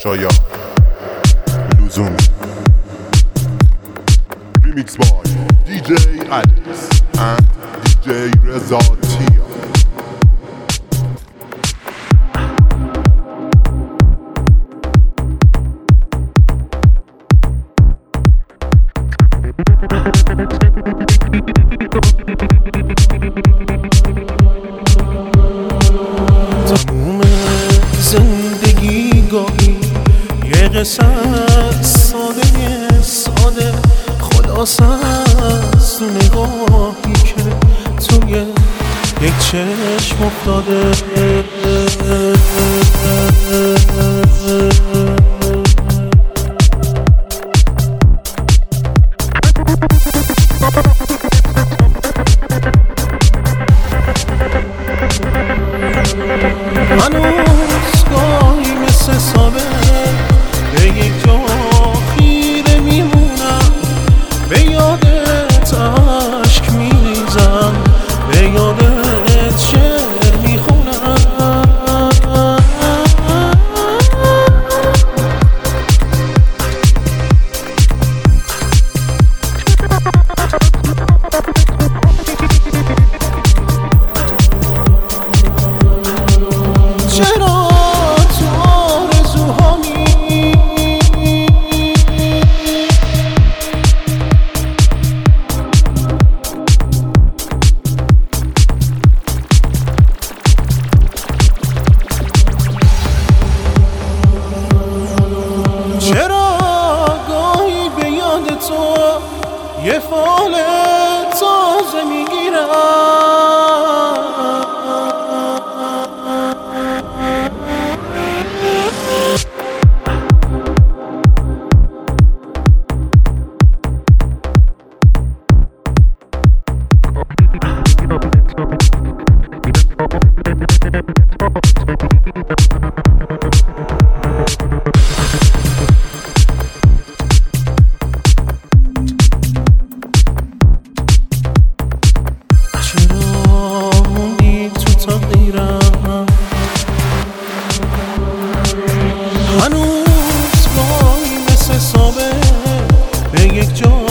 شاید لزوم Remix by DJ Alice and DJ Reza Tia. تموم زندگی گاهی یه قصه ساده خلاصه از تو نگاهی که توی یک چشم افتاده هنوز گاهی مثل سابه به یک جا خیره میمونم به یادت عشق میریزم به یادت شعر میخونم چرا تو آرزوهامی چرا گاهی به یاد تو یه فال تازه میگیرم چرا موندی تو تقدیرم هنوز گاهی مثل سابه به یک جا